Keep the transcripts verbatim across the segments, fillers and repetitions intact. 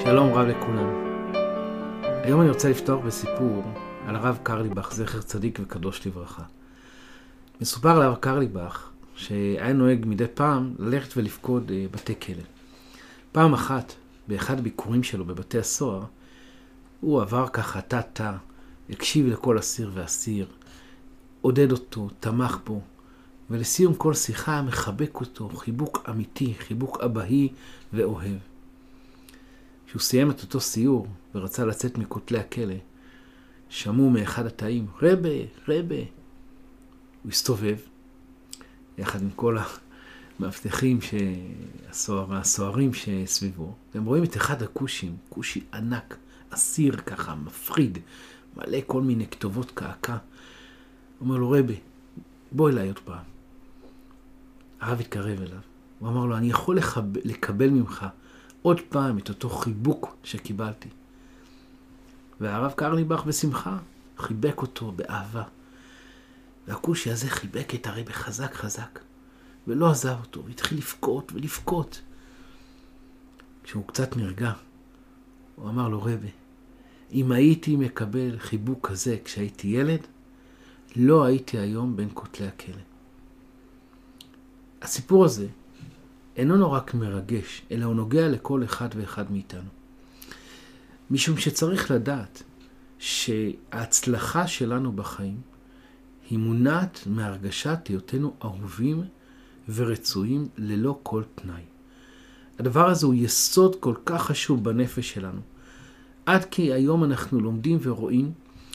שלום רב לכולם. היום אני רוצה לפתוח בסיפור על הרב קרליבך, זכר צדיק וקדוש לברכה. מסופר על הרב קרליבך שהיה נוהג מדי פעם ללכת ולפקוד בתי כלא. פעם אחת, באחד הביקורים שלו בבתי הסוהר, הוא עבר ככה תא-תא, הקשיב לכל אסיר ואסיר, עודד אותו, תמך בו, ולסיום כל שיחה מחבק אותו, חיבוק אמיתי, חיבוק אבהי ואוהב. כשהוא סיים את אותו סיור ורצה לצאת מכותלי הכלא, שמעו מאחד התאים, רבה, רבה. הוא הסתובב, יחד עם כל המאבטחים והסוהרים שסביבו. הם רואים את אחד הכושים, כושי ענק, אסיר ככה, מפחיד, מלא כל מיני כתובות קעקע. הוא אומר לו, רבה, בוא אליי עוד פעם. הרב התקרב אליו. הוא אמר לו, אני יכול לחב... לקבל ממך עוד פעם את אותו חיבוק שקיבלתי. והרב קרליבך בשמחה חיבק אותו באהבה. והכושי הזה חיבק את הרבי חזק חזק, ולא עזב אותו, והתחיל לבכות ולבכות. כשהוא קצת נרגע, הוא אמר לו, רבי, אם הייתי מקבל חיבוק כזה כשהייתי ילד, לא הייתי היום בין כותלי הכלא. הסיפור הזה אינו רק מרגש, אלא הוא נוגע לכל אחד ואחד מאיתנו. משום שצריך לדעת שההצלחה שלנו בחיים היא מונעת מהרגשת היותנו אהובים ורצויים ללא כל תנאי. הדבר הזה הוא יסוד כל כך חשוב בנפש שלנו. עד כי היום אנחנו לומדים ורואים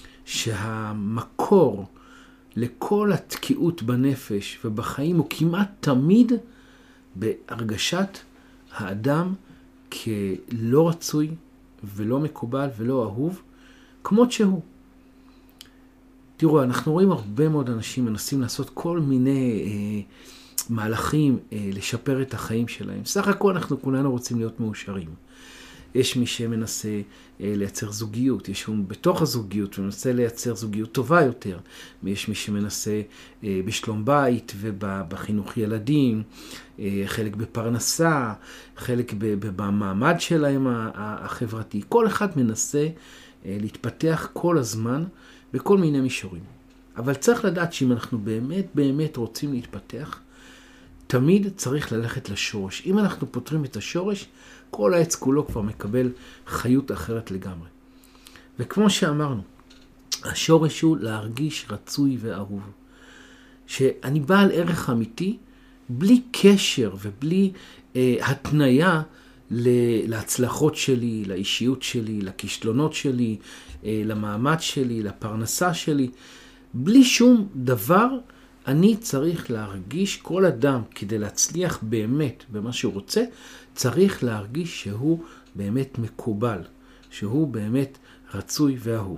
שהמקור לכל התקיעות בנפש ובחיים הוא כמעט תמיד בהרגשת האדם כלא רצוי ולא מקובל ולא אהוב, כמות שהוא. תראו, אנחנו רואים הרבה מאוד אנשים מנסים לעשות כל מיני אה, מהלכים אה, לשפר את החיים שלהם. סך הכל אנחנו כולנו רוצים להיות מאושרים. יש מי שמנסה אה, לייצר זוגיות, יש מי בתוך הזוגיות ומנסה לייצר זוגיות טובה יותר. יש מי שמנסה אה, בשלום בית ובחינוך ילדים, אה, חלק בפרנסה, חלק במעמד שלהם החברתי. כל אחד מנסה אה, להתפתח כל הזמן בכל מיני מישורים. אבל צריך לדעת שאם אנחנו באמת באמת רוצים להתפתח, תמיד צריך ללכת לשורש. אם אנחנו פותרים את השורש, כל העץ כולו כבר מקבל חיות אחרת לגמרי. וכמו שאמרנו, השורש הוא להרגיש רצוי ואהוב. שאני בעל ערך אמיתי, בלי קשר ובלי אה, התניה להצלחות שלי, לאישיות שלי, לכישלונות שלי, אה, למעמד שלי, לפרנסה שלי. בלי שום דבר, אני צריך להרגיש, כל אדם כדי להצליח באמת במה שהוא רוצה, צריך להרגיש שהוא באמת מקובל, שהוא באמת רצוי ואהוב.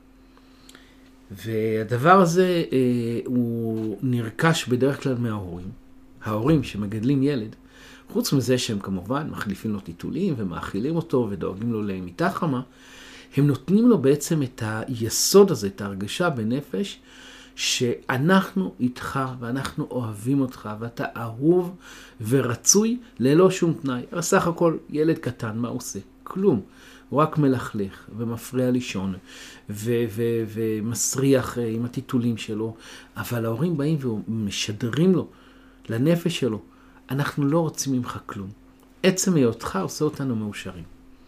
והדבר הזה אה, הוא נרכש בדרך כלל מההורים. ההורים שמגדלים ילד, חוץ מזה שהם כמובן מחליפים לו טיטולים ומאכילים אותו ודואגים לו למיטה חמה, הם נותנים לו בעצם את היסוד הזה, את ההרגשה בנפש, שאנחנו איתך ואנחנו אוהבים אותך ואתה אהוב ורצוי ללא שום תנאי. אבל סך הכל ילד קטן, מה הוא עושה? כלום. הוא רק מלכלך ומפריע לישון ו- ו- ומסריח עם הטיטולים שלו. אבל ההורים באים ומשדרים לו, לנפש שלו, אנחנו לא רוצים ממך כלום. עצם היותך עושה אותנו מאושרים.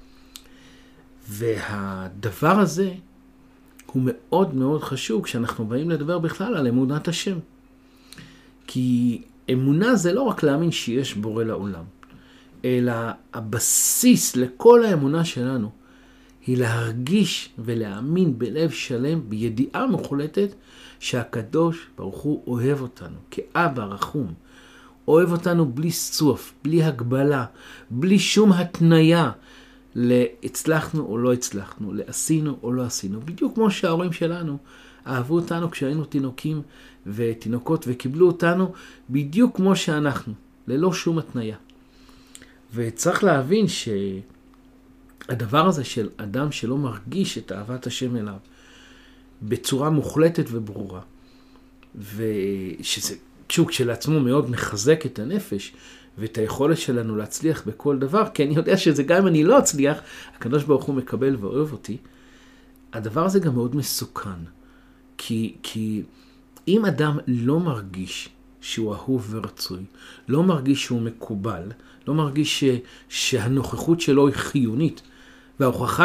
והדבר הזה הוא מאוד מאוד חשוב כשאנחנו באים לדבר בכלל על אמונת השם. כי אמונה זה לא רק להאמין שיש בורא לעולם, אלא הבסיס לכל האמונה שלנו היא להרגיש ולהאמין בלב שלם, בידיעה מוחלטת שהקדוש ברוך הוא אוהב אותנו כאבא רחום. אוהב אותנו בלי סוף, בלי הגבלה, בלי שום התניה. להצלחנו או לא הצלחנו, לעשינו או לא עשינו. בדיוק כמו שההורים שלנו אהבו אותנו כשהיינו תינוקים ותינוקות וקיבלו אותנו בדיוק כמו שאנחנו, ללא שום התניה. וצריך להבין שהדבר הזה של אדם שלא מרגיש את אהבת השם אליו בצורה מוחלטת וברורה, ושזה שהוא כשלעצמו מאוד מחזק את הנפש, ואת היכולת שלנו להצליח בכל דבר, כי אני יודע שזה גם אם אני לא אצליח, הקדוש ברוך הוא מקבל ואוהב אותי. הדבר הזה גם מאוד מסוכן, כי, כי אם אדם לא מרגיש שהוא אהוב ורצוי, לא מרגיש שהוא מקובל, לא מרגיש ש, שהנוכחות שלו היא חיונית, וההוכחה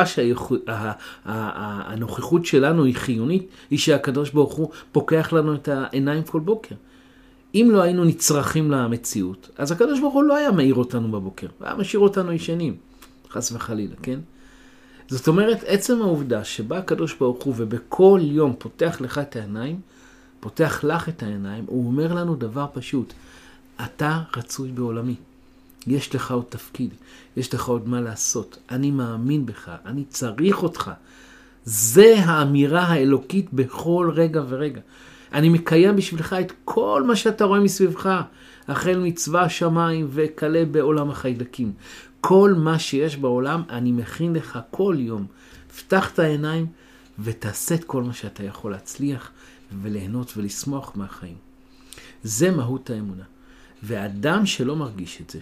שהנוכחות שלנו היא חיונית, היא שהקדוש ברוך הוא פוקח לנו את העיניים כל בוקר. אם לא היינו נצרכים למציאות, אז הקדוש ברוך הוא לא היה מעיר אותנו בבוקר, היה משאיר אותנו ישנים, חס וחלילה, כן? זאת אומרת, עצם העובדה שבא הקדוש ברוך הוא ובכל יום פותח לך את העיניים, פותח לך את העיניים, הוא אומר לנו דבר פשוט, אתה רצוי בעולמי, יש לך עוד תפקיד, יש לך עוד מה לעשות, אני מאמין בך, אני צריך אותך. זה האמירה האלוקית בכל רגע ורגע. אני מקיים בשבילך את כל מה שאתה רואה מסביבך, החל מצבא שמיים וכלה בעולם החיידקים. כל מה שיש בעולם אני מכין לך כל יום. פתח את העיניים ותעשה את כל מה שאתה יכול להצליח וליהנות ולשמוח מהחיים. זה מהות האמונה. ואדם שלא מרגיש את זה,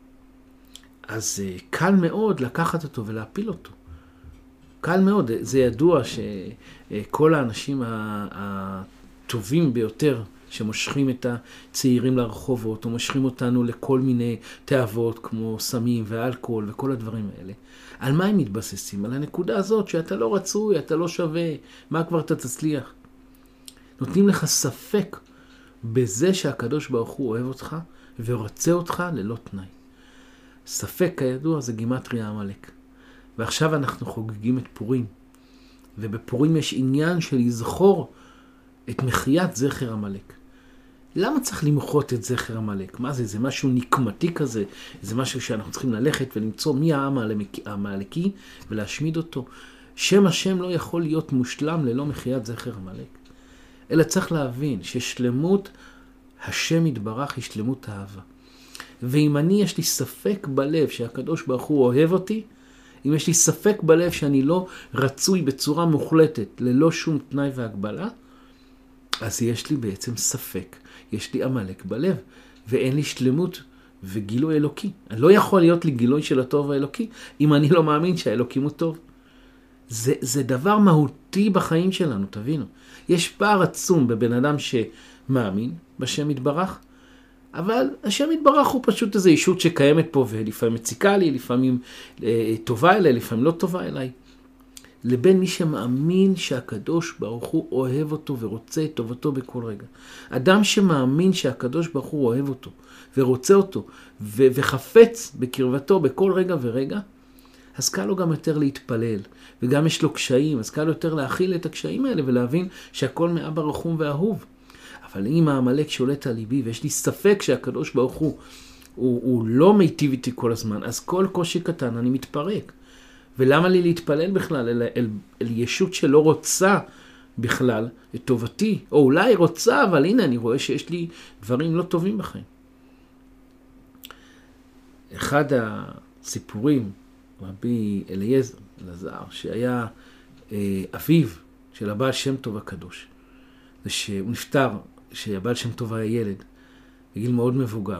אז קל מאוד לקחת אותו ולהפיל אותו. קל מאוד. זה ידוע שכל האנשים הטובים ביותר שמושכים את הצעירים לרחובות, או מושכים אותנו לכל מיני תאוות כמו סמים ואלכוהול וכל הדברים האלה. על מה הם מתבססים? על הנקודה הזאת שאתה לא רצוי, אתה לא שווה, מה כבר אתה תצליח? נותנים לך ספק בזה שהקדוש ברוך הוא אוהב אותך ורוצה אותך ללא תנאי. ספק כידוע זה גימטריה עמלק. ועכשיו אנחנו חוגגים את פורים. ובפורים יש עניין של לזכור את מחיית זכר עמלק. למה צריך למחות את זכר עמלק? מה זה? זה משהו נקמתי כזה? זה משהו שאנחנו צריכים ללכת ולמצוא מי העם העמלקי ולהשמיד אותו? שם השם לא יכול להיות מושלם ללא מחיית זכר עמלק. אלא צריך להבין ששלמות השם יתברך היא שלמות האהבה. ואם אני יש לי ספק בלב שהקדוש ברוך הוא אוהב אותי, אם יש לי ספק בלב שאני לא רצוי בצורה מוחלטת, ללא שום תנאי והגבלה, אז יש לי בעצם ספק. יש לי עמלק בלב, ואין לי שלמות וגילוי אלוקי. אני לא יכול להיות לי גילוי של הטוב האלוקי, אם אני לא מאמין שהאלוקים הוא טוב. זה, זה דבר מהותי בחיים שלנו, תבינו. יש פער עצום בבן אדם שמאמין בשם יתברך, אבל השם יתברך הוא פשוט איזו אישות שקיימת פה, ולפעמים מציקה לי, לפעמים אה, טובה אליי, לפעמים לא טובה אליי. לבין מי שמאמין שהקדוש ברוך הוא אוהב אותו ורוצה את טובתו בכל רגע. אדם שמאמין שהקדוש ברוך הוא אוהב אותו ורוצה אותו ו- וחפץ בקרבתו בכל רגע ורגע, אז קל לו גם יותר להתפלל, וגם יש לו קשיים, אז קל לו יותר להכיל את הקשיים האלה ולהבין שהכל מאבא רחום ואהוב. אבל אם העמלק שולט על ליבי ויש לי ספק שהקדוש ברוך הוא, הוא, הוא לא מיטיב איתי כל הזמן, אז כל קושי קטן אני מתפרק. ולמה לי להתפלל בכלל אל, אל, אל ישות שלא רוצה בכלל את טובתי? או אולי רוצה, אבל הנה אני רואה שיש לי דברים לא טובים בחיים. אחד הסיפורים, רבי אליעזר אלעזר, שהיה אה, אביו של הבעל שם טוב הקדוש, זה שהוא נפטר, שהבעל שם טוב היה ילד, בגיל מאוד מבוגר,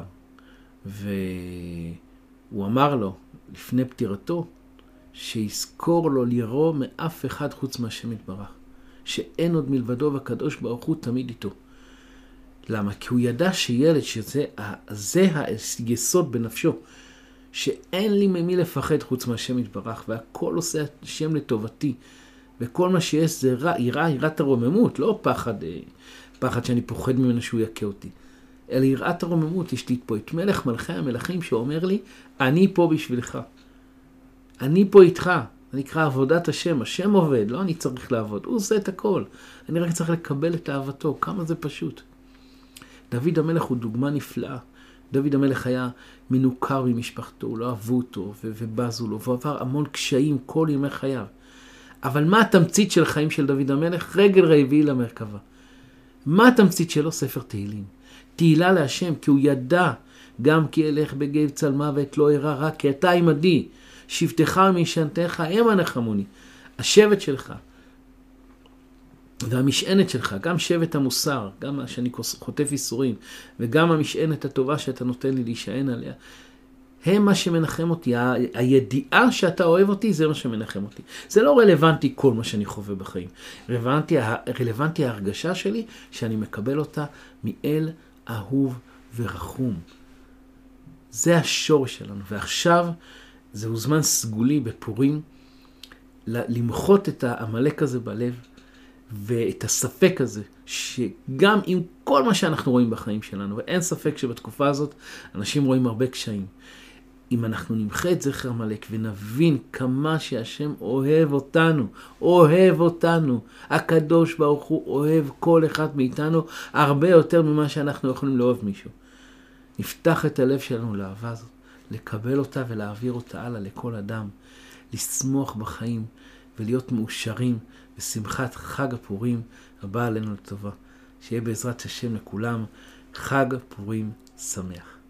והוא אמר לו לפני פטירתו, שיזכור לו לירוא מאף אחד חוץ מהשם יתברך, שאין עוד מלבדו והקדוש ברוך הוא תמיד איתו. למה? כי הוא ידע שילד שזה זה היסוד בנפשו, שאין לי ממי לפחד חוץ מהשם יתברך, והכל עושה השם לטובתי, וכל מה שיש זה רע, יראה, יראת הרוממות, לא פחד, פחד שאני פוחד ממנו שהוא יקה אותי, אלא יראת הרוממות. יש לי פה את מלך מלכי המלכים שאומר לי, אני פה בשבילך. אני פה איתך, זה נקרא עבודת השם, השם עובד, לא אני צריך לעבוד, הוא עושה את הכל, אני רק צריך לקבל את אהבתו, כמה זה פשוט. דוד המלך הוא דוגמה נפלאה, דוד המלך היה מנוכר ממשפחתו, לא אהבו אותו ובזו לו, והוא עבר המון קשיים כל ימי חייו. אבל מה התמצית של חיים של דוד המלך? רגל רביעי למרכבה. מה התמצית שלו? ספר תהילים. תהילה להשם, כי הוא ידע, גם כי אלך בגב צל מוות לא אירא רע, כי אתה עמדי. שבטך ומשענתך הם הנחמוני. השבט שלך, והמשענת שלך, גם שבט המוסר, גם מה שאני חוטף איסורים, וגם המשענת הטובה שאתה נותן לי להישען עליה, הם מה שמנחם אותי. ה- הידיעה שאתה אוהב אותי, זה מה שמנחם אותי. זה לא רלוונטי כל מה שאני חווה בחיים. רלוונטי, רלוונטי ההרגשה שלי, שאני מקבל אותה מאל אהוב ורחום. זה השורש שלנו. ועכשיו, זהו זמן סגולי בפורים, למחות את העמלק הזה בלב, ואת הספק הזה, שגם עם כל מה שאנחנו רואים בחיים שלנו, ואין ספק שבתקופה הזאת אנשים רואים הרבה קשיים, אם אנחנו נמחה את זכר עמלק ונבין כמה שהשם אוהב אותנו, אוהב אותנו, הקדוש ברוך הוא אוהב כל אחד מאיתנו הרבה יותר ממה שאנחנו יכולים לאהוב מישהו. נפתח את הלב שלנו לאהבה הזאת, לקבל אותה ולהעביר אותה הלאה לכל אדם, לשמוח בחיים ולהיות מאושרים בשמחת חג הפורים הבא עלינו לטובה. שיהיה בעזרת השם לכולם חג פורים שמח.